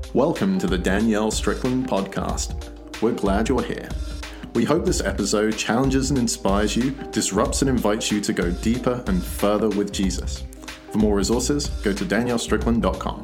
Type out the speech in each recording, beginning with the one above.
Welcome to the Danielle Strickland podcast. We're glad you're here. We hope this episode challenges and inspires you, disrupts and invites you to go deeper and further with Jesus. For more resources, go to daniellestrickland.com.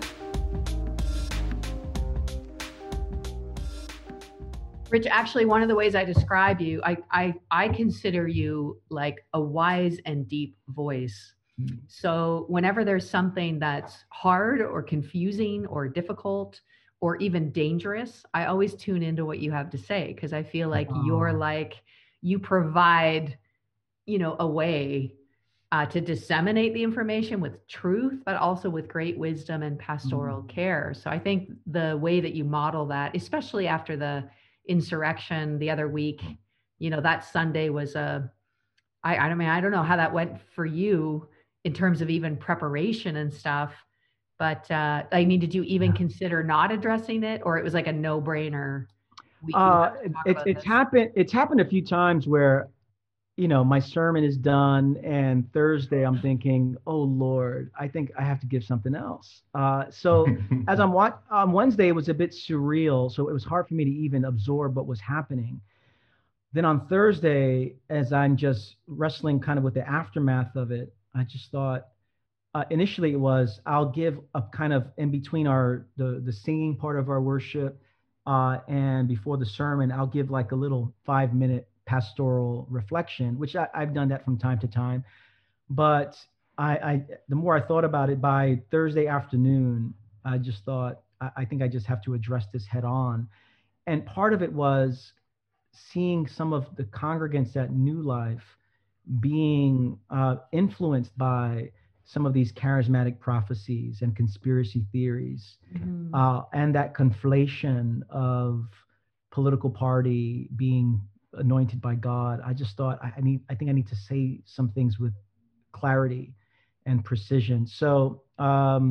Rich, actually, one of the ways I describe you, I consider you like a wise and deep voice. So whenever there's something that's hard or confusing or difficult or even dangerous, I always tune into what you have to say, because I feel like you provide, a way to disseminate the information with truth, but also with great wisdom and pastoral care. So I think the way that you model that, especially after the insurrection the other week, that Sunday was I don't know how that went for you in terms of even preparation and stuff, but did you even consider not addressing it, or it was like a no-brainer? It's happened a few times where, my sermon is done and Thursday I'm thinking, oh Lord, I think I have to give something else. So as on Wednesday, it was a bit surreal. So it was hard for me to even absorb what was happening. Then on Thursday, as I'm just wrestling kind of with the aftermath of it, I just thought, initially it was, I'll give a kind of in between the singing part of our worship and before the sermon, I'll give like a little 5-minute pastoral reflection, which I've done that from time to time. But the more I thought about it, by Thursday afternoon, I just thought, I think I just have to address this head on. And part of it was seeing some of the congregants at New Life being influenced by some of these charismatic prophecies and conspiracy theories, and that conflation of political party being anointed by God. I just thought I think I need to say some things with clarity and precision. So for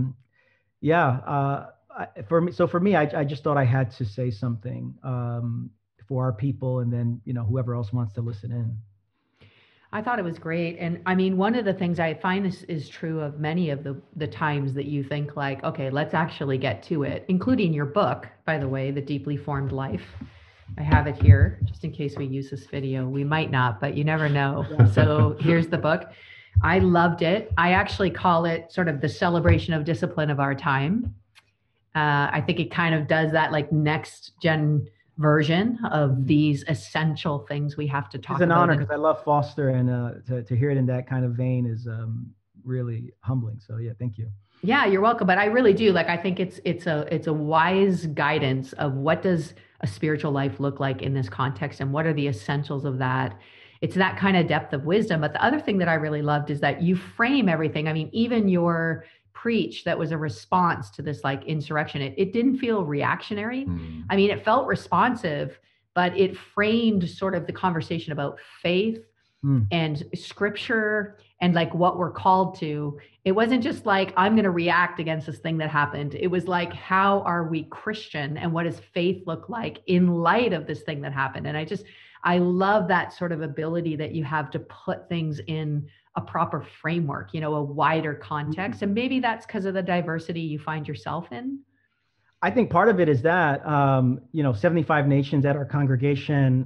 me, I just thought I had to say something for our people, and then whoever else wants to listen in. I thought it was great. And I mean, one of the things I find this is true of many of the times that you think like, okay, let's actually get to it, including your book, by the way, The Deeply Formed Life. I have it here just in case we use this video. We might not, but you never know. So here's the book. I loved it. I actually call it sort of the celebration of discipline of our time. I think it kind of does that like next gen version of these essential things we have to talk about. It's an honor, because I love Foster, and to hear it in that kind of vein is really humbling. So yeah, thank you. Yeah, you're welcome. But I really do I think it's a wise guidance of what does a spiritual life look like in this context, and what are the essentials of that. It's that kind of depth of wisdom. But the other thing that I really loved is that you frame everything. I mean, even your preach that was a response to this like insurrection, it didn't feel reactionary. I mean, it felt responsive, but it framed sort of the conversation about faith and scripture and like what we're called to. It wasn't just like, I'm going to react against this thing that happened. It was like, how are we Christian, and what does faith look like in light of this thing that happened? And I love that sort of ability that you have to put things in a proper framework, a wider context. And maybe that's because of the diversity you find yourself in. I think part of it is that, 75 nations at our congregation,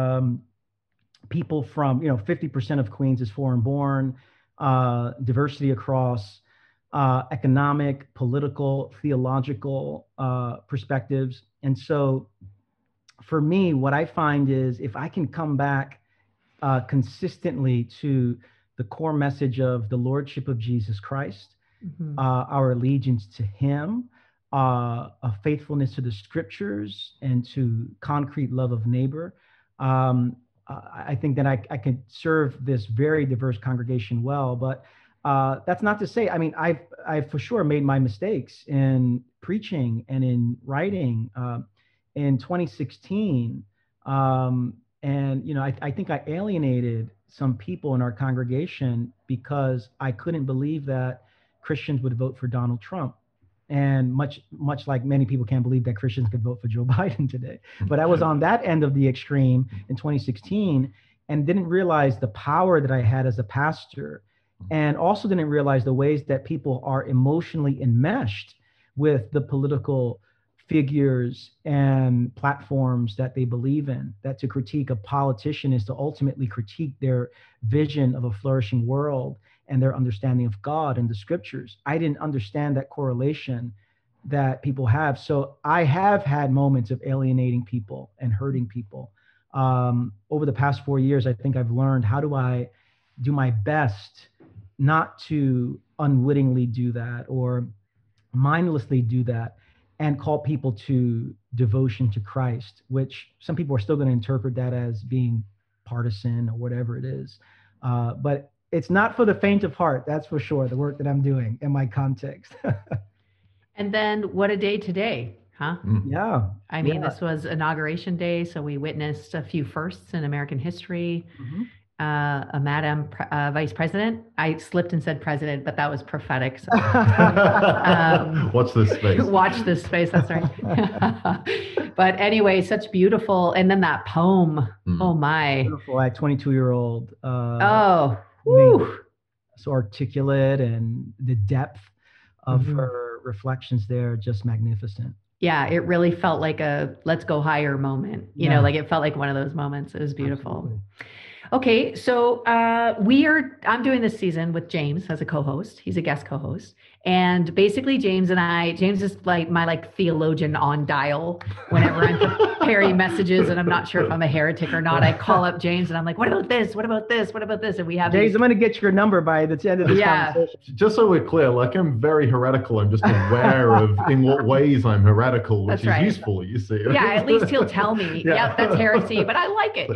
people from, 50% of Queens is foreign born, diversity across economic, political, theological perspectives. And so for me, what I find is if I can come back consistently to the core message of the Lordship of Jesus Christ, our allegiance to Him, a faithfulness to the Scriptures, and to concrete love of neighbor, I think that I can serve this very diverse congregation well. But that's not to say, I mean, I've for sure made my mistakes in preaching and in writing. In 2016, I think I alienated some people in our congregation because I couldn't believe that Christians would vote for Donald Trump. And much like many people can't believe that Christians could vote for Joe Biden today. But I was on that end of the extreme in 2016 and didn't realize the power that I had as a pastor, and also didn't realize the ways that people are emotionally enmeshed with the political figures and platforms that they believe in, that to critique a politician is to ultimately critique their vision of a flourishing world and their understanding of God and the scriptures. I didn't understand that correlation that people have. So I have had moments of alienating people and hurting people. Over the past 4 years, I think I've learned, how do I do my best not to unwittingly do that or mindlessly do that, and call people to devotion to Christ, which some people are still going to interpret that as being partisan or whatever it is. But it's not for the faint of heart, that's for sure, the work that I'm doing in my context. And then what a day today, huh? Yeah. I mean, this was Inauguration Day, so we witnessed a few firsts in American history. Mm-hmm. A Madam Vice President. I slipped and said president, but that was prophetic. So, watch this space. Watch this space. That's right. But anyway, such beautiful. And then that poem. Oh my. Beautiful. At 22-year-old. Woo. So articulate, and the depth of her reflections there, just magnificent. Yeah, it really felt like a let's go higher moment. You know, like it felt like one of those moments. It was beautiful. Absolutely. Okay, so I'm doing this season with James as a co-host. He's a guest co-host. And basically James is like my theologian on dial whenever I'm preparing messages and I'm not sure if I'm a heretic or not. I call up James and I'm like, what about this? What about this? What about this? And we have James, I'm going to get your number by the end of this conversation. Just so we're clear, I'm very heretical. I'm just aware of in what ways I'm heretical, which is useful, you see. Yeah, at least he'll tell me, yep, that's heresy, but I like it,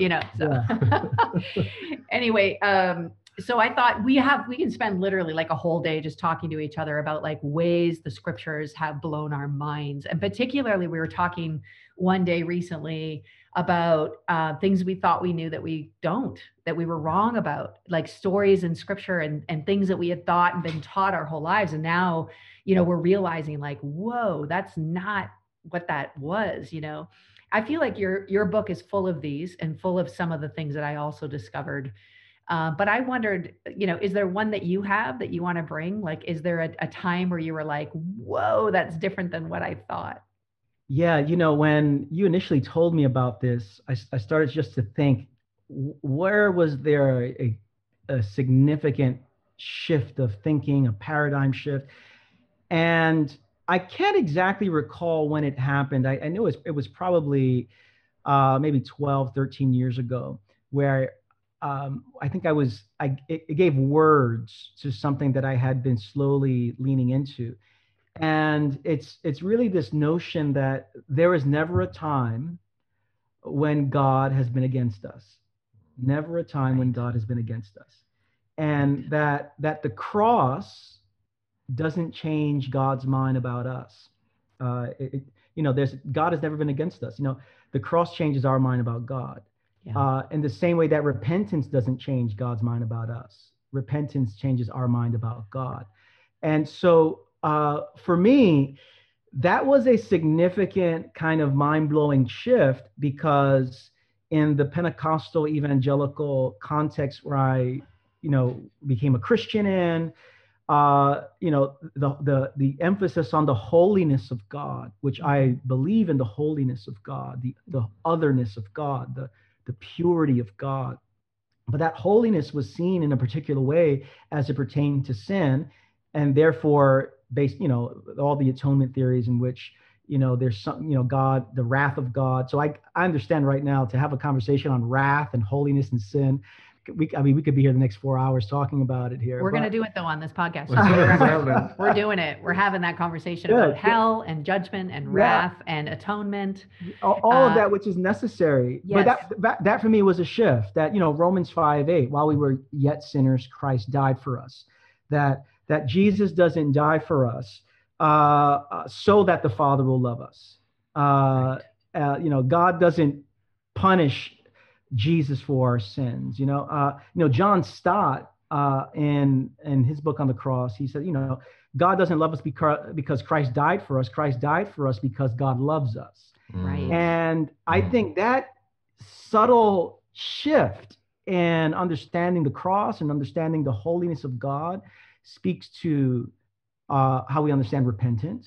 so. Anyway, so I thought we can spend literally a whole day just talking to each other about ways the scriptures have blown our minds. And particularly we were talking one day recently about things we thought we knew that we don't, that we were wrong about, stories in scripture and things that we had thought and been taught our whole lives. And now, we're realizing whoa, that's not what that was, I feel like your book is full of these and full of some of the things that I also discovered. But I wondered, is there one that you have that you want to bring? Is there a time where you were like, whoa, that's different than what I thought? Yeah. When you initially told me about this, I started just to think, where was there a significant shift of thinking, a paradigm shift? And I can't exactly recall when it happened. I knew it was probably maybe 12, 13 years ago, where I think it gave words to something that I had been slowly leaning into. And it's really this notion that there is never a time when God has been against us. Never a time when God has been against us. And that the cross doesn't change God's mind about us. God has never been against us. The cross changes our mind about God. Yeah. In the same way that repentance doesn't change God's mind about us. Repentance changes our mind about God. And so for me, that was a significant kind of mind-blowing shift, because in the Pentecostal evangelical context where I, became a Christian in, the emphasis on the holiness of God, which I believe in the holiness of God, the otherness of God, the purity of God. But that holiness was seen in a particular way as it pertained to sin, and therefore based, all the atonement theories in which, there's some, God, the wrath of God. So I understand right now, to have a conversation on wrath and holiness and sin, we could be here the next 4 hours talking about it here. We're going to do it though on this podcast. We're doing it. We're having that conversation about hell and judgment and wrath and atonement. All of that, which is necessary. Yes. But that for me was a shift. That Romans 5:8, while we were yet sinners, Christ died for us. That Jesus doesn't die for us so that the Father will love us. God doesn't punish Jesus for our sins. John Stott in his book on the cross, he said, God doesn't love us because Christ died for us. Christ died for us because God loves us. Right. And I think that subtle shift in understanding the cross and understanding the holiness of God speaks to how we understand repentance,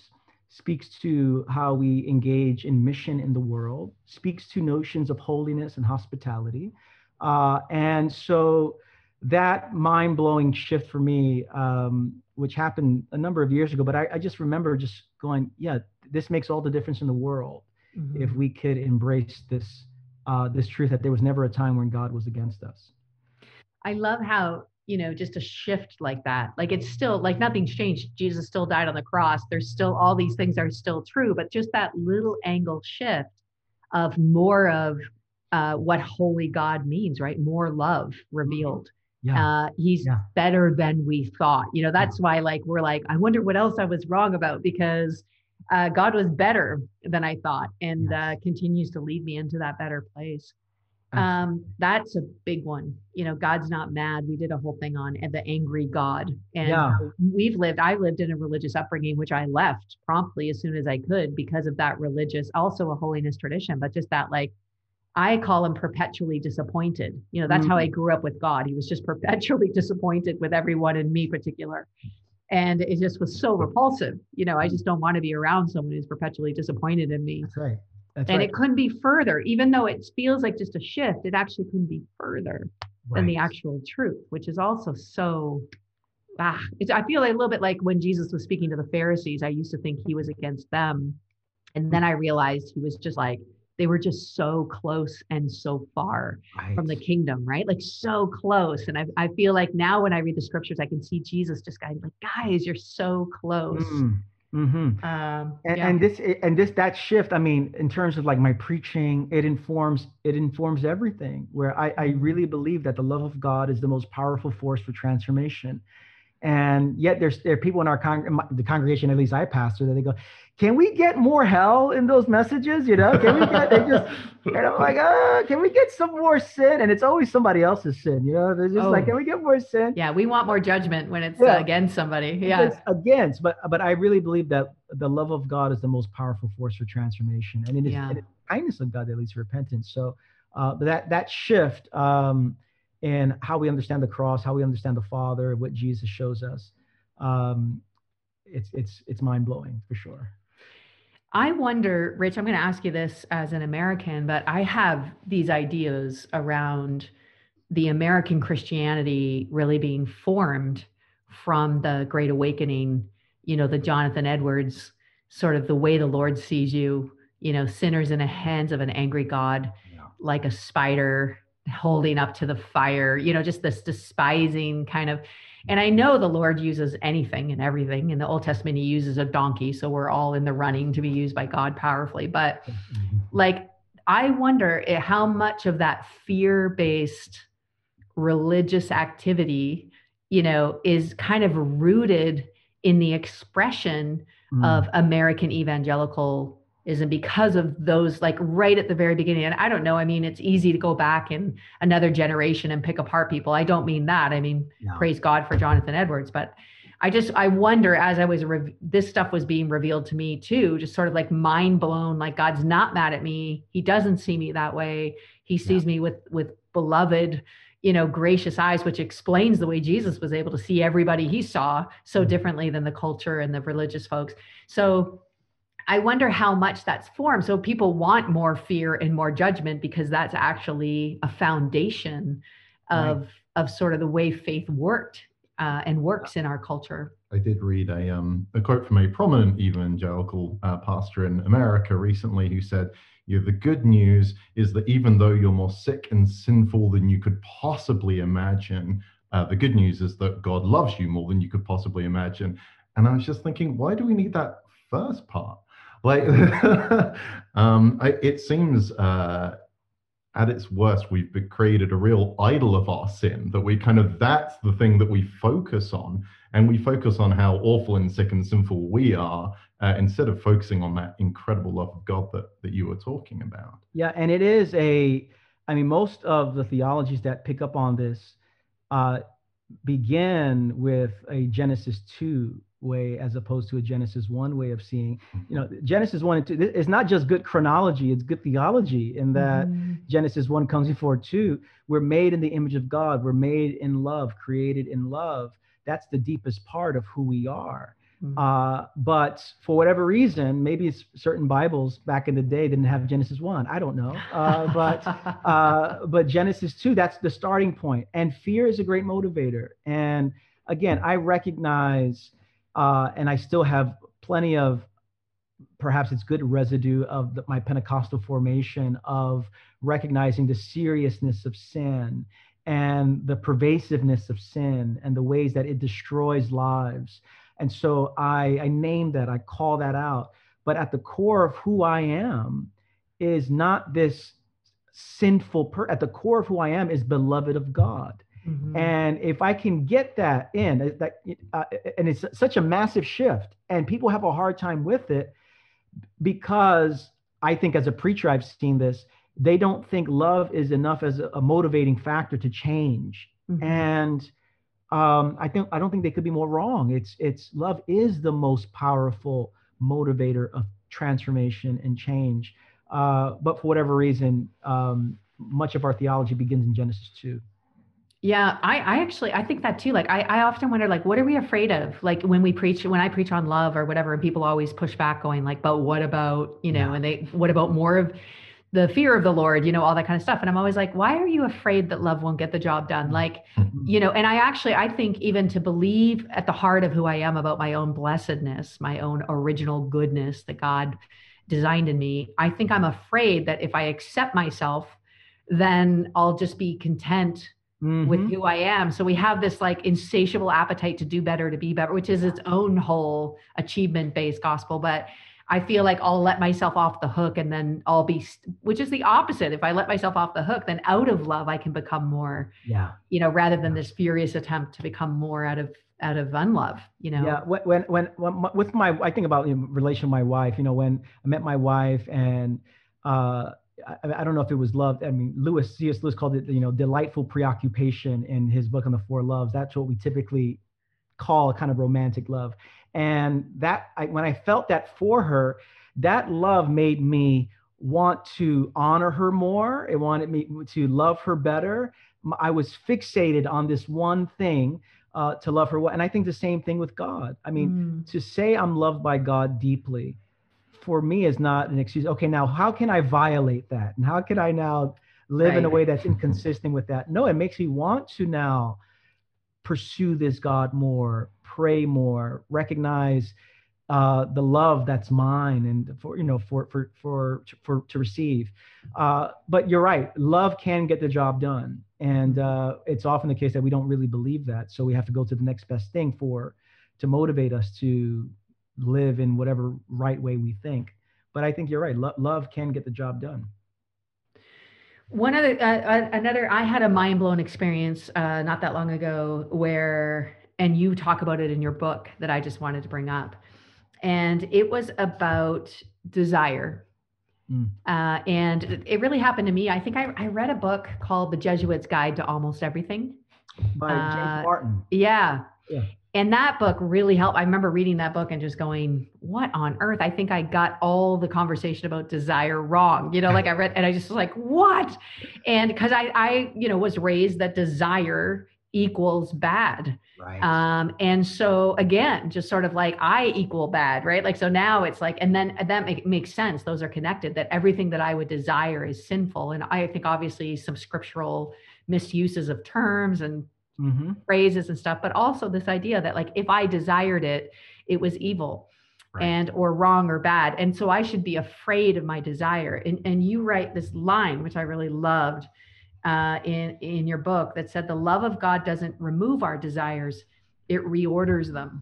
speaks to how we engage in mission in the world, speaks to notions of holiness and hospitality. And so that mind-blowing shift for me, which happened a number of years ago, but I just remember just going, yeah, this makes all the difference in the world if we could embrace this truth that there was never a time when God was against us. I love how, just a shift like that, like it's still like nothing's changed. Jesus still died on the cross. There's still all these things are still true, but just that little angle shift of more of what holy God means, right? More love revealed. Yeah. He's better than we thought. That's why we're like, I wonder what else I was wrong about, because God was better than I thought, and continues to lead me into that better place. That's a big one. God's not mad. We did a whole thing on the angry God. And I lived in a religious upbringing, which I left promptly as soon as I could because of that religious, also a holiness tradition, but just that I call him perpetually disappointed. That's how I grew up with God. He was just perpetually disappointed with everyone, and me particular. And it just was so repulsive. I just don't want to be around someone who's perpetually disappointed in me. That's right. It couldn't be further, even though it feels like just a shift, it actually couldn't be further than the actual truth, which is also so, I feel a little bit like when Jesus was speaking to the Pharisees, I used to think he was against them. And then I realized he was just they were just so close and so far from the kingdom, right? So close. And I feel like now when I read the scriptures, I can see Jesus just going guys, you're so close. That shift, in terms of my preaching, it informs everything, where I really believe that the love of God is the most powerful force for transformation. And yet there are people in the congregation, at least I pastor, that they go, can we get more hell in those messages? Can we get, and I'm like, can we get some more sin? And it's always somebody else's sin, they're just can we get more sin? Yeah. We want more judgment when it's against somebody. Yeah. It's against, but I really believe that the love of God is the most powerful force for transformation. And it is the kindness of God that leads to repentance. So that shift, in how we understand the cross, how we understand the Father, what Jesus shows us, it's mind-blowing for sure. I wonder, Rich, I'm going to ask you this as an American, but I have these ideas around the American Christianity really being formed from the Great Awakening, the Jonathan Edwards, sort of the way the Lord sees you, sinners in the hands of an angry God, like a spider holding up to the fire, just this despising kind of. And I know the Lord uses anything and everything. In the Old Testament, he uses a donkey. So we're all in the running to be used by God powerfully. But I wonder how much of that fear-based religious activity, is kind of rooted in the expression of American evangelicalism because of those, right at the very beginning. And I don't know, it's easy to go back in another generation and pick apart people. I don't mean that. Praise God for Jonathan Edwards, but I wonder, as this stuff was being revealed to me too, just sort of mind blown, God's not mad at me. He doesn't see me that way. He sees me with beloved, gracious eyes, which explains the way Jesus was able to see everybody he saw so differently than the culture and the religious folks. So I wonder how much that's formed. So people want more fear and more judgment because that's actually a foundation of sort of the way faith worked and works in our culture. I did read a quote from a prominent evangelical pastor in America recently who said, the good news is that even though you're more sick and sinful than you could possibly imagine, the good news is that God loves you more than you could possibly imagine. And I was just thinking, why do we need that first part? It seems at its worst, we've created a real idol of our sin, that that's the thing that we focus on. And we focus on how awful and sick and sinful we are, instead of focusing on that incredible love of God that you were talking about. Yeah, and it is most of the theologies that pick up on this begin with a Genesis 2 way as opposed to a Genesis 1 way of seeing. Genesis 1 and 2, it's not just good chronology, it's good theology, in that Genesis 1 comes before 2. We're made in the image of God. We're made in love, created in love. That's the deepest part of who we are. But for whatever reason, maybe it's certain Bibles back in the day didn't have Genesis 1. I don't know. But Genesis 2, that's the starting point. And fear is a great motivator. And again, I recognize, and I still have plenty of, perhaps it's good residue of my Pentecostal formation, of recognizing the seriousness of sin and the pervasiveness of sin and the ways that it destroys lives. And so I name that, I call that out. But at the core of who I am is not this sinful at the core of who I am is beloved of God. Mm-hmm. And if I can get that in, and it's such a massive shift, and people have a hard time with it, because I think as a preacher, I've seen this, they don't think love is enough as a motivating factor to change. Mm-hmm. And I don't think they could be more wrong. It's love is the most powerful motivator of transformation and change. But for whatever reason, much of our theology begins in Genesis 2. Yeah, I think that too. Like I often wonder, like, what are we afraid of? Like when I preach on love or whatever, and people always push back going like, but what about, and what about more of the fear of the Lord, all that kind of stuff. And I'm always like, why are you afraid that love won't get the job done? Like, and I think even to believe at the heart of who I am about my own blessedness, my own original goodness that God designed in me, I think I'm afraid that if I accept myself, then I'll just be content with who I am. So we have this like insatiable appetite to do better, to be better, which is its own whole achievement-based gospel. But I feel like I'll let myself off the hook, and then I'll be, which is the opposite. If I let myself off the hook, then out of love, I can become more, rather than this furious attempt to become more out of unlove, Yeah. When with I think about relation with my wife, when I met my wife, and I don't know if it was love. I mean, C.S. Lewis called it, delightful preoccupation in his book on the Four Loves. That's what we typically call a kind of romantic love. And when I felt that for her, that love made me want to honor her more. It wanted me to love her better. I was fixated on this one thing, to love her. And I think the same thing with God. I mean, to say I'm loved by God deeply, for me, is not an excuse. Okay, now how can I violate that? And how can I now live in a way that's inconsistent with that? No, it makes me want to now pursue this God more, pray more, recognize the love that's mine, and to receive. But you're right, love can get the job done, and it's often the case that we don't really believe that, so we have to go to the next best thing to motivate us to live in whatever right way we think. But I think you're right, love can get the job done. One other, I had a mind-blown experience not that long ago and you talk about it in your book that I just wanted to bring up. And it was about desire. And it really happened to me. I think I read a book called The Jesuit's Guide to Almost Everything. By James Martin. Yeah. And that book really helped. I remember reading that book and just going, what on earth? I think I got all the conversation about desire wrong. Like I read, and I just was like, what? And because I was raised that desire equals bad. Right. And so again, just sort of like I equal bad, right? Like, so now it's like, and then that makes sense. Those are connected, that everything that I would desire is sinful. And I think obviously some scriptural misuses of terms and phrases and stuff, but also this idea that like, if I desired it, it was evil, right, or wrong or bad. And so I should be afraid of my desire. And you write this line, which I really loved, in your book, that said, the love of God doesn't remove our desires, it reorders them.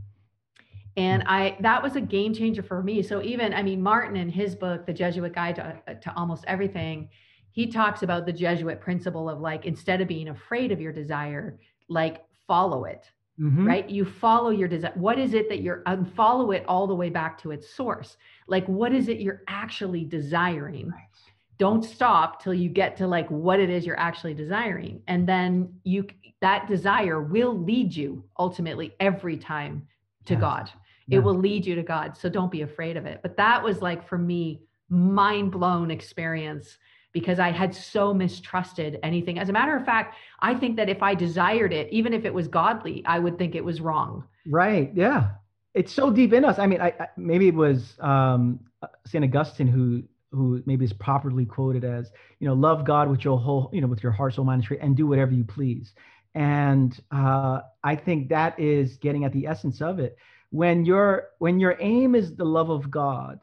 And that was a game changer for me. So even, Martin in his book, The Jesuit Guide to Almost Everything, he talks about the Jesuit principle of like, instead of being afraid of your desire, like follow it, right? You follow your desire. What is it that follow it all the way back to its source? Like, what is it you're actually desiring? Right. Don't stop till you get to like what it is you're actually desiring. And then that desire will lead you ultimately every time to God. It will lead you to God. So don't be afraid of it. But that was like, for me, mind blown experience, because I had so mistrusted anything. As a matter of fact, I think that if I desired it, even if it was godly, I would think it was wrong. Right. Yeah. it's so deep in us. I mean, I maybe it was Saint Augustine who maybe is properly quoted as, love God with your whole, with your heart, soul, mind, and strength, and do whatever you please. And I think that is getting at the essence of it. When your aim is the love of God,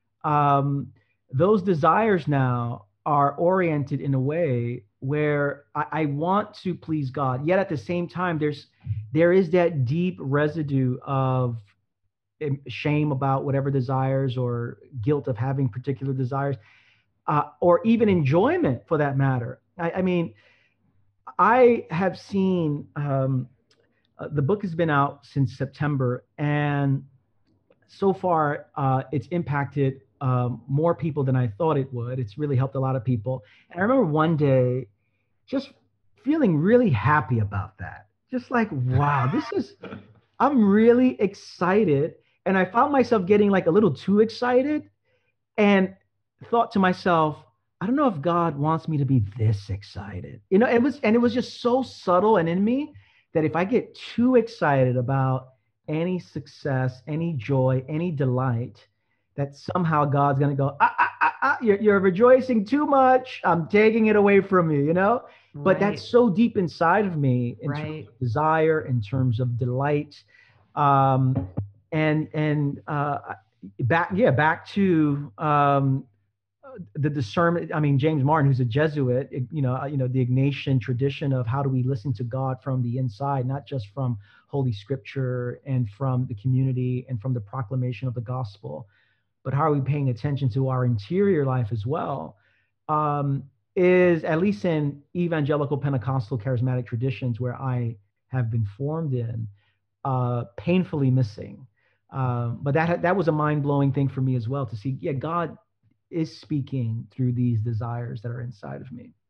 those desires now are oriented in a way where I want to please God, yet at the same time, there is that deep residue of shame about whatever desires, or guilt of having particular desires, or even enjoyment for that matter. I mean, I have seen, the book has been out since September, and so far it's impacted more people than I thought it would. It's really helped a lot of people. And I remember one day just feeling really happy about that. Just like, wow, I'm really excited. And I found myself getting like a little too excited, and thought to myself, I don't know if God wants me to be this excited. It was just so subtle and in me that if I get too excited about any success, any joy, any delight, that somehow God's going to go, you're rejoicing too much. I'm taking it away from you, Right. But that's so deep inside of me in terms of desire, in terms of delight. Back to the discernment. I mean, James Martin, who's a Jesuit, the Ignatian tradition of how do we listen to God from the inside, not just from Holy Scripture and from the community and from the proclamation of the gospel, but how are we paying attention to our interior life as well, is, at least in evangelical Pentecostal charismatic traditions where I have been formed in, painfully missing. But that was a mind-blowing thing for me as well, to see, God is speaking through these desires that are inside of me.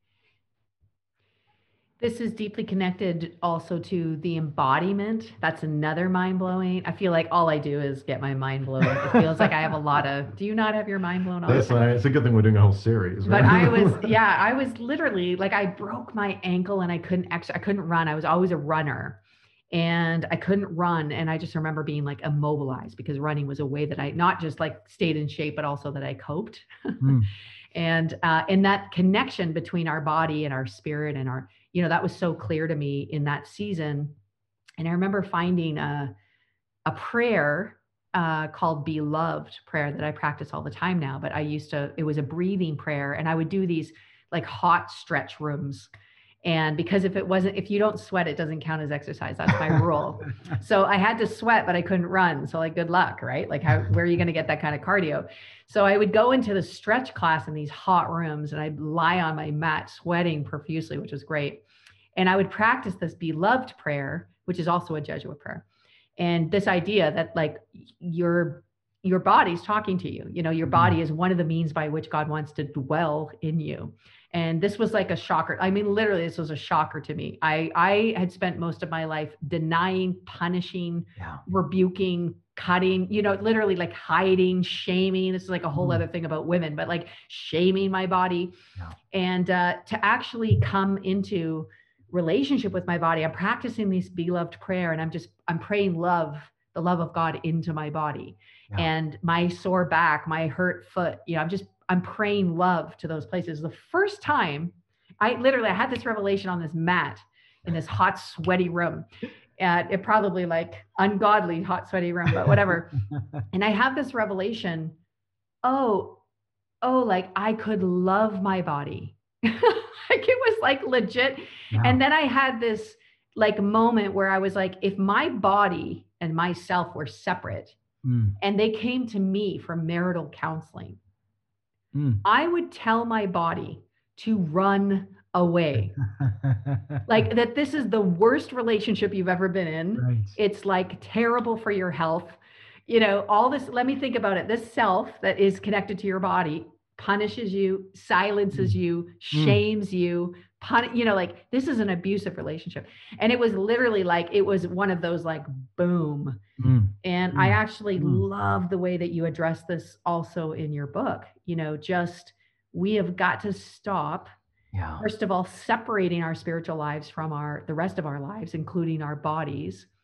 This is deeply connected also to the embodiment. That's another mind-blowing. I feel like all I do is get my mind blown. It feels like I have a lot of, do you not have your mind blown all the time? It's a good thing we're doing a whole series, right? But I was literally like, I broke my ankle and I couldn't run. I was always a runner. And I couldn't run. And I just remember being like immobilized, because running was a way that I not just like stayed in shape, but also that I coped. And that connection between our body and our spirit and our, that was so clear to me in that season. And I remember finding a prayer called Beloved prayer that I practice all the time now. But it was a breathing prayer, and I would do these like hot stretch rooms. And because if you don't sweat, it doesn't count as exercise. That's my rule. So I had to sweat, but I couldn't run. So like, good luck, right? Like where are you going to get that kind of cardio? So I would go into the stretch class in these hot rooms, and I'd lie on my mat sweating profusely, which was great. And I would practice this Beloved prayer, which is also a Jesuit prayer. And this idea that like your body's talking to you, your body is one of the means by which God wants to dwell in you. And this was like a shocker. I mean, literally, this was a shocker to me. I had spent most of my life denying, punishing, rebuking, cutting, literally like hiding, shaming. This is like a whole other thing about women, but like shaming my body. And to actually come into relationship with my body, I'm practicing this Beloved prayer, and I'm praying the love of God into my body. And my sore back, my hurt foot, I'm praying love to those places. The first time I had this revelation on this mat in this hot, sweaty room. It probably like ungodly hot, sweaty room, but whatever. And I have this revelation. Like I could love my body. Like it was like legit. Yeah. And then I had this like moment where I was like, if my body and myself were separate and they came to me for marital counseling, I would tell my body to run away. Like that this is the worst relationship you've ever been in. Right. It's like terrible for your health. All this, let me think about it. This self that is connected to your body punishes you, silences you, shames you, like this is an abusive relationship. And it was literally like, it was one of those like, boom. And I actually love the way that you address this also in your book. We have got to stop, first of all, separating our spiritual lives from the rest of our lives, including our bodies,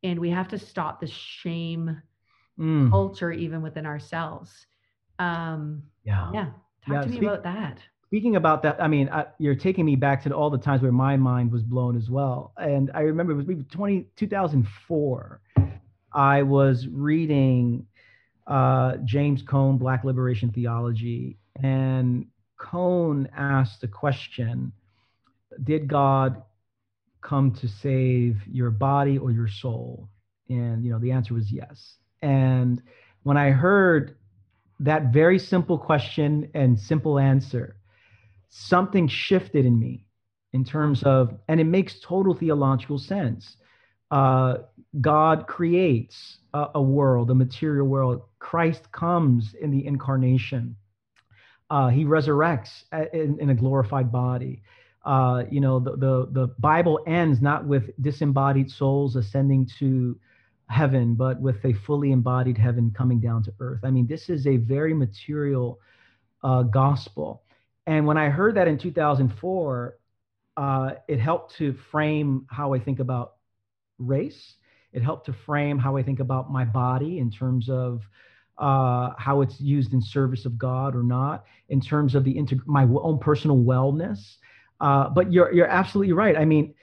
And we have to stop the shame culture even within ourselves. Yeah. Talk to me about that. Speaking about that, I mean, you're taking me back to all the times where my mind was blown as well. And I remember it was 2004. I was reading James Cone, Black Liberation Theology, and Cone asked the question, did God come to save your body or your soul? And, the answer was yes. And when I heard that very simple question and simple answer, something shifted in me in terms of, and it makes total theological sense. God creates a world, a material world. Christ comes in the incarnation. He resurrects in a glorified body. The Bible ends not with disembodied souls ascending to heaven, but with a fully embodied heaven coming down to earth. I mean, this is a very material gospel. And when I heard that in 2004, it helped to frame how I think about race. It helped to frame how I think about my body in terms of how it's used in service of God or not, in terms of my own personal wellness. But you're absolutely right. I mean,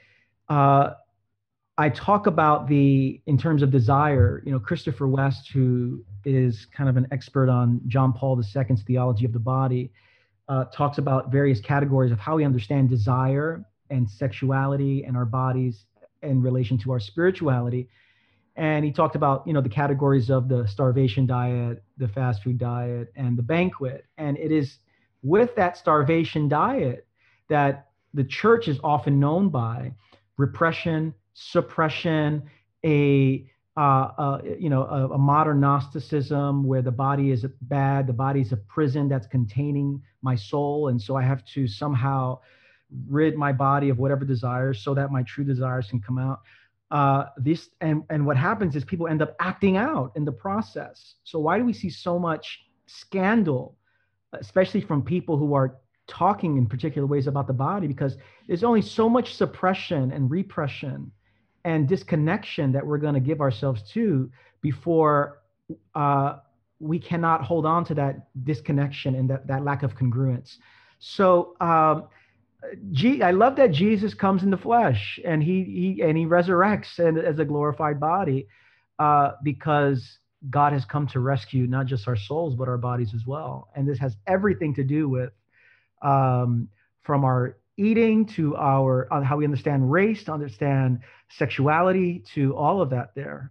I talk about in terms of desire, Christopher West, who is kind of an expert on John Paul II's theology of the body, talks about various categories of how we understand desire and sexuality and our bodies in relation to our spirituality. And he talked about, the categories of the starvation diet, the fast food diet, and the banquet. And it is with that starvation diet that the church is often known by repression, suppression, a modern Gnosticism where the body is bad, the body is a prison that's containing my soul. And so I have to somehow rid my body of whatever desires so that my true desires can come out. And what happens is people end up acting out in the process. So why do we see so much scandal, especially from people who are talking in particular ways about the body? Because there's only so much suppression and repression and disconnection that we're going to give ourselves to before we cannot hold on to that disconnection and that lack of congruence. So I love that Jesus comes in the flesh and he resurrects as a glorified body because God has come to rescue not just our souls, but our bodies as well. And this has everything to do with from our eating to how we understand race, to understand sexuality, to all of that there.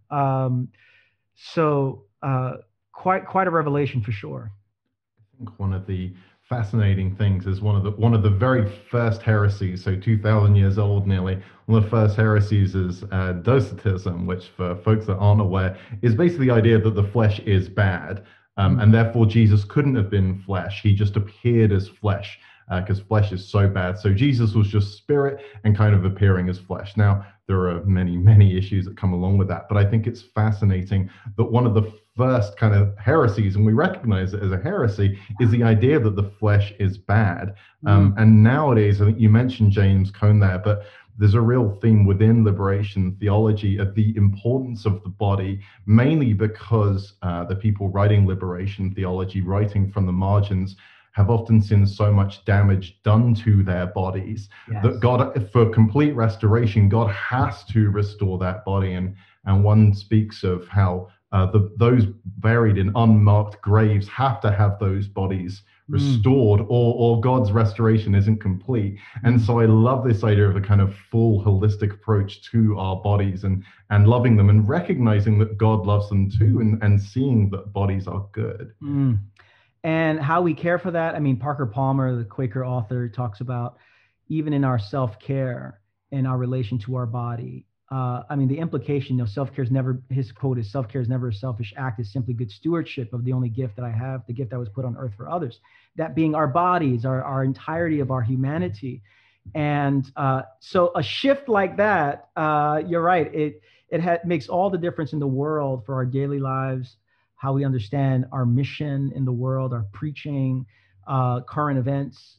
So quite a revelation for sure. I think one of the fascinating things is one of the very first heresies, so 2,000 years old nearly. One of the first heresies is Docetism, which for folks that aren't aware is basically the idea that the flesh is bad, and therefore Jesus couldn't have been flesh. He just appeared as flesh because flesh is so bad. So Jesus was just spirit and kind of appearing as flesh. Now, there are many, many issues that come along with that, but I think it's fascinating that one of the first kind of heresies, and we recognize it as a heresy, is the idea that the flesh is bad. And nowadays, I think you mentioned James Cone there, but there's a real theme within liberation theology of the importance of the body, mainly because the people writing liberation theology, writing from the margins, have often seen so much damage done to their bodies that God, for complete restoration, God has to restore that body. And one speaks of how those buried in unmarked graves have to have those bodies restored, or God's restoration isn't complete. And so I love this idea of a kind of full holistic approach to our bodies and loving them and recognizing that God loves them too, and seeing that bodies are good. And how we care for that. I mean, Parker Palmer, the Quaker author, talks about even in our self-care and our relation to our body. I mean, the implication, self-care is never, his quote is, self-care is never a selfish act, it's simply good stewardship of the only gift that I have, the gift that was put on earth for others. That being our bodies, our entirety of our humanity. And so a shift like that, you're right, it makes all the difference in the world for our daily lives, how we understand our mission in the world, our preaching, current events.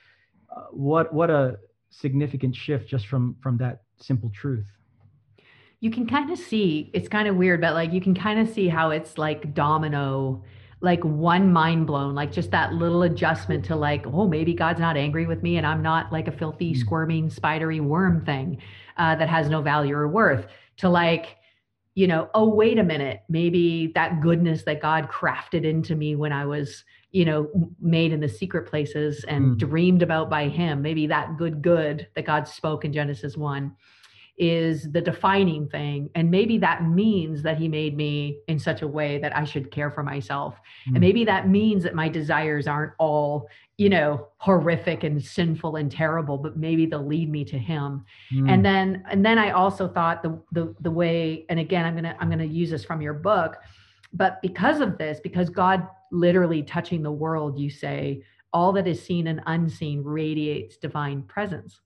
What a significant shift just from that simple truth. you can kind of see, it's kind of weird, but like you can kind of see how it's like domino, like one mind blown, like just that little adjustment to like, oh, maybe God's not angry with me and I'm not like a filthy, squirming, spidery worm thing that has no value or worth, to like, oh, wait a minute, maybe that goodness that God crafted into me when I was, made in the secret places and dreamed about by him, maybe that good that God spoke in Genesis 1 is the defining thing. And maybe that means that he made me in such a way that I should care for myself. And maybe that means that my desires aren't all, horrific and sinful and terrible, but maybe they'll lead me to him. And then I also thought the way, and again, I'm going to use this from your book, but because of this, because God literally touching the world, you say all that is seen and unseen radiates divine presence.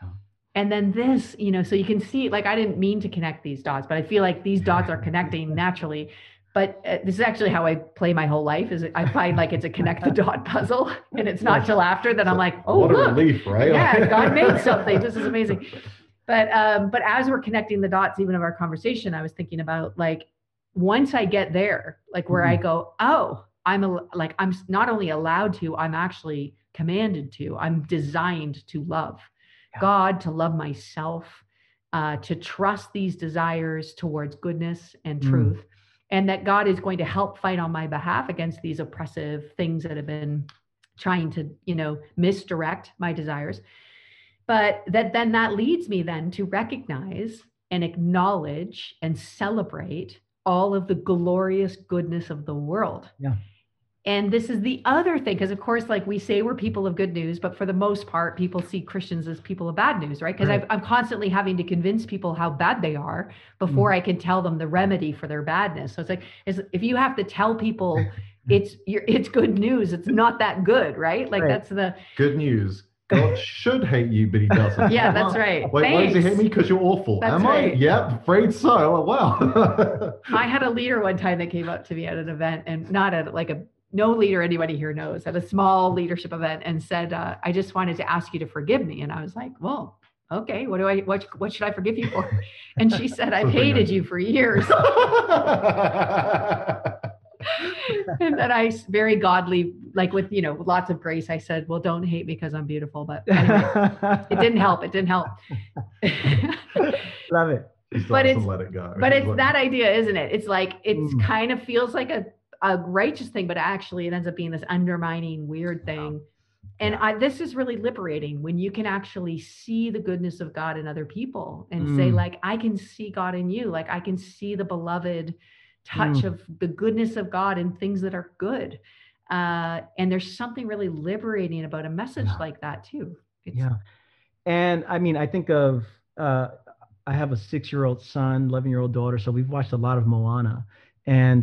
And then this, so you can see, like, I didn't mean to connect these dots, but I feel like these dots are connecting naturally. But this is actually how I play my whole life, is I find like it's a connect the dot puzzle. And it's not till after that I'm like, oh, what look, a relief, right? Yeah, God made something. This is amazing. But as we're connecting the dots, even of our conversation, I was thinking about like, once I get there, like where I go, oh, I'm not only allowed to, I'm actually commanded to, I'm designed to love God, to love myself, to trust these desires towards goodness and truth, and that God is going to help fight on my behalf against these oppressive things that have been trying to, misdirect my desires. But that leads me then to recognize and acknowledge and celebrate all of the glorious goodness of the world. Yeah. And this is the other thing, because of course, like we say, we're people of good news, but for the most part, people see Christians as people of bad news, right? Because I'm constantly having to convince people how bad they are before I can tell them the remedy for their badness. So it's like, if you have to tell people it's good news, it's not that good, right? Like that's the good news. God should hate you, but he doesn't. Yeah, that's right. Wait, why does he hate me? Because you're awful. That's Am right. I? Yep, afraid so. Oh, wow. I had a leader one time that came up to me at an event, and not at like no leader anybody here knows, at a small leadership event, and said, I just wanted to ask you to forgive me. And I was like, well, okay, what should I forgive you for? And she said, I've hated you for years. And then I very godly, like with, lots of grace, I said, well, don't hate me because I'm beautiful. But anyway, it didn't help. Love it. But it's let it go. But it's that idea, isn't it? It's like, it's kind of feels like a righteous thing, but actually it ends up being this undermining weird thing. And this is really liberating when you can actually see the goodness of God in other people and say, like, I can see God in you. Like, I can see the beloved touch of the goodness of God in things that are good. And there's something really liberating about a message like that too. And I mean, I think of, I have a 6-year-old son, 11-year-old daughter. So we've watched a lot of Moana. And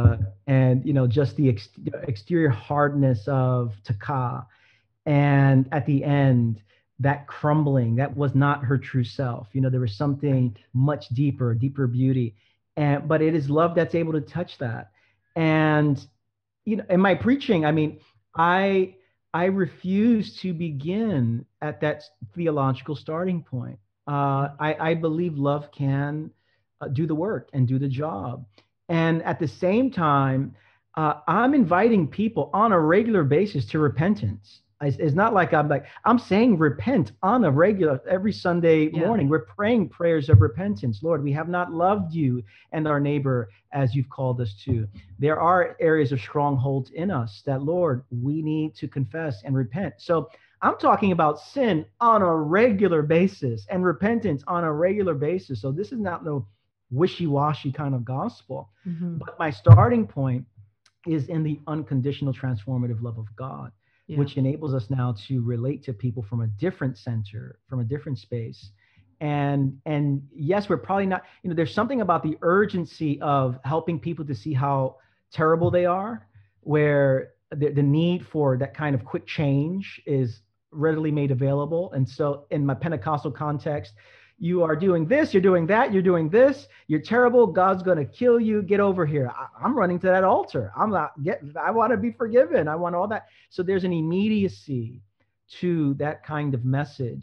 just the exterior hardness of Taka, and at the end, that crumbling, that was not her true self. There was something much deeper beauty, but it is love that's able to touch that. And in my preaching, I mean, I refuse to begin at that theological starting point. I believe love can do the work and do the job. And at the same time, I'm inviting people on a regular basis to repentance. It's not like I'm saying repent on a regular, every Sunday morning. We're praying prayers of repentance. Lord, we have not loved you and our neighbor as you've called us to. There are areas of strongholds in us that, Lord, we need to confess and repent. So I'm talking about sin on a regular basis and repentance on a regular basis. So this is not no wishy-washy kind of gospel. But my starting point is in the unconditional transformative love of God, which enables us now to relate to people from a different center, from a different space. And yes, we're probably not, there's something about the urgency of helping people to see how terrible they are, where the need for that kind of quick change is readily made available. And so in my Pentecostal context, you are doing this, you're doing that, you're doing this, you're terrible, God's going to kill you, get over here. I'm running to that altar. I want to be forgiven. I want all that. So there's an immediacy to that kind of message.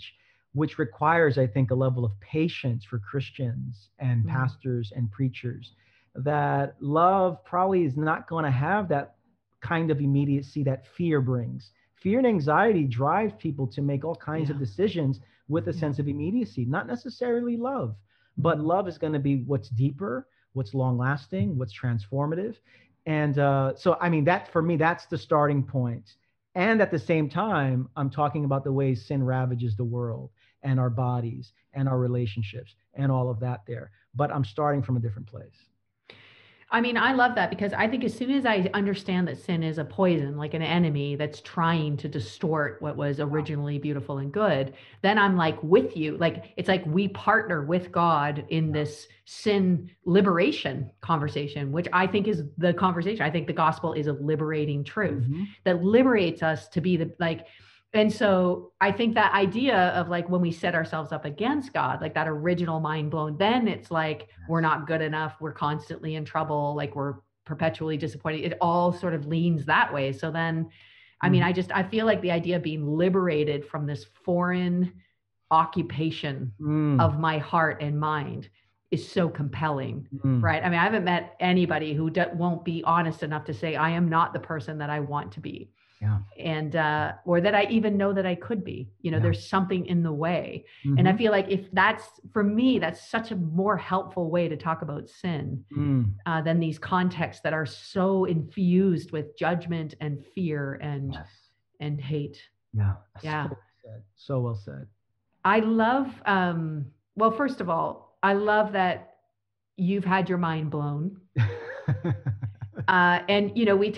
which requires, I think, a level of patience for Christians and pastors and preachers, that love probably is not going to have that kind of immediacy that fear brings. Fear and anxiety drive people to make all kinds of decisions with a sense of immediacy, not necessarily love, but love is going to be what's deeper, what's long lasting, what's transformative. And so, I mean, that for me, that's the starting point. And at the same time, I'm talking about the ways sin ravages the world and our bodies and our relationships and all of that there. But I'm starting from a different place. I mean, I love that, because I think as soon as I understand that sin is a poison, like an enemy that's trying to distort what was originally beautiful and good, then I'm like with you. Like, it's like we partner with God in this sin liberation conversation, which I think is the conversation. I think the gospel is a liberating truth that liberates us to be and so I think that idea of like when we set ourselves up against God, like that original mind blown, then it's like, we're not good enough. We're constantly in trouble. Like we're perpetually disappointed. It all sort of leans that way. So then, I mean, I feel like the idea of being liberated from this foreign occupation of my heart and mind is so compelling, right? I mean, I haven't met anybody who won't be honest enough to say, I am not the person that I want to be. Yeah. And, or that I even know that I could be, there's something in the way. And I feel like if that's, for me, that's such a more helpful way to talk about sin than these contexts that are so infused with judgment and fear and hate. Yeah. Yeah. So well said. I love, well, first of all, I love that you've had your mind blown. And we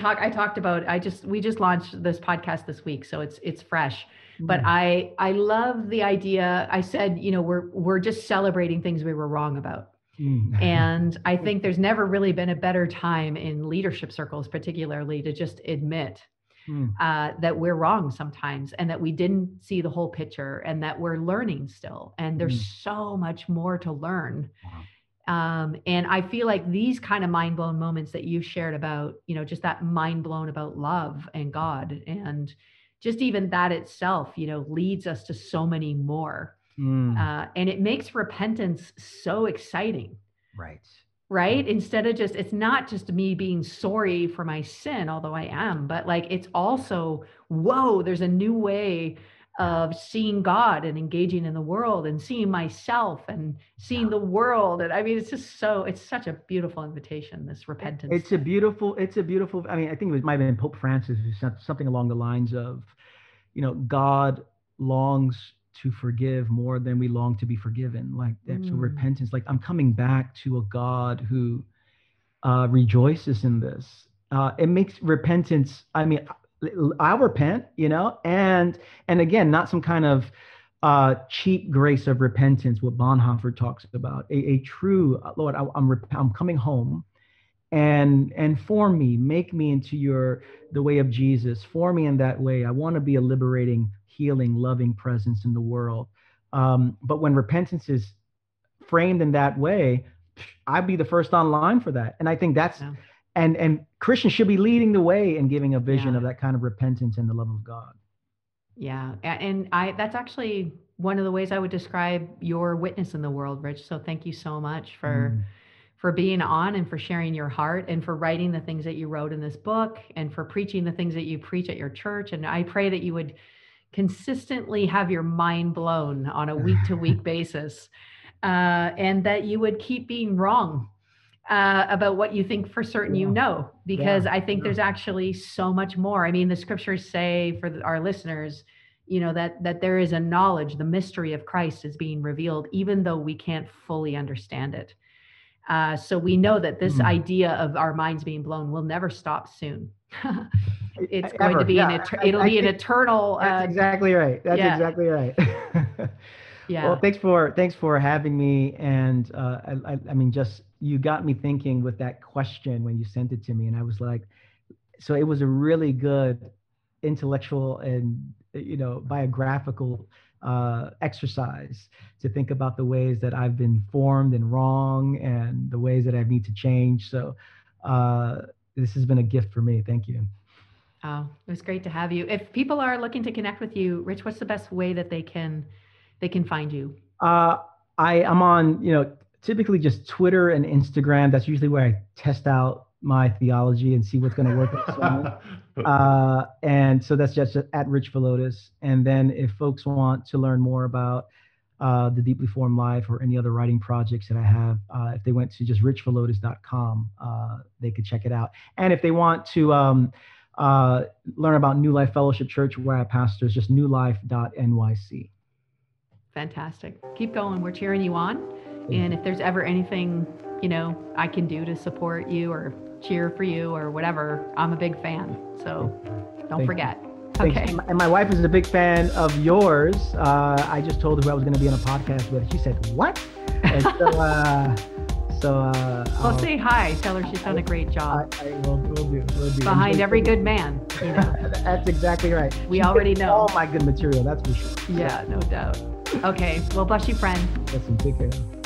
just launched this podcast this week, so it's fresh. But I love the idea. I said, we're just celebrating things we were wrong about. And I think there's never really been a better time in leadership circles, particularly, to just admit that we're wrong sometimes, and that we didn't see the whole picture, and that we're learning still. And there's so much more to learn. Wow. And I feel like these kind of mind blown moments that you've shared about, just that mind blown about love and God, and just even that itself, leads us to so many more. And it makes repentance so exciting. Right. Instead of it's not just me being sorry for my sin, although I am, but like, it's also, whoa, there's a new way of seeing God and engaging in the world, and seeing myself and seeing the world. And I mean, it's such a beautiful invitation, this repentance. It's a beautiful, I mean, I think it might have been Pope Francis who said something along the lines of, God longs to forgive more than we long to be forgiven. Like that's repentance. Like I'm coming back to a God who rejoices in this. It makes repentance, I mean, I'll repent, and again, not some kind of cheap grace of repentance, what Bonhoeffer talks about, a true, Lord, I'm coming home, and form me, make me into the way of Jesus, form me in that way. I want to be a liberating, healing, loving presence in the world. But when repentance is framed in that way, I'd be the first online for that. And I think that's, and Christians should be leading the way in giving a vision of that kind of repentance and the love of God. Yeah. And that's actually one of the ways I would describe your witness in the world, Rich. So thank you so much for being on, and for sharing your heart, and for writing the things that you wrote in this book, and for preaching the things that you preach at your church. And I pray that you would consistently have your mind blown on a week-to-week basis, and that you would keep being wrong about what you think for certain, because I think there's actually so much more. I mean, the scriptures say for our listeners, that there is a knowledge, the mystery of Christ is being revealed, even though we can't fully understand it. So we know that this idea of our minds being blown will never stop soon. It's going to be it'll be an eternal. That's exactly right. That's exactly right. Yeah. Well, thanks for having me. And I mean, just, you got me thinking with that question when you sent it to me, and I was like, so it was a really good intellectual and biographical exercise to think about the ways that I've been formed and wrong, and the ways that I need to change. So this has been a gift for me. Thank you. Oh, it was great to have you. If people are looking to connect with you, Rich, what's the best way that they can they can find you? I'm on, typically just Twitter and Instagram. That's usually where I test out my theology and see what's going to work. And so that's just at Rich Villodas. And then if folks want to learn more about the Deeply Formed Life or any other writing projects that I have, if they went to just richvillodas.com, they could check it out. And if they want to learn about New Life Fellowship Church, where I pastor, is just newlife.nyc. Fantastic. Keep going. We're cheering you on. And if there's ever anything, I can do to support you or cheer for you or whatever, I'm a big fan. So don't forget. Okay. And my wife is a big fan of yours. I just told her who I was going to be on a podcast with. She said, "What?" And well, say hi. Tell her she's done a great job. We'll do. Behind every good man. That's exactly right. We already know. All my good material, that's for sure. Yeah, no doubt. Okay. Well, bless you, friend. Listen, take care.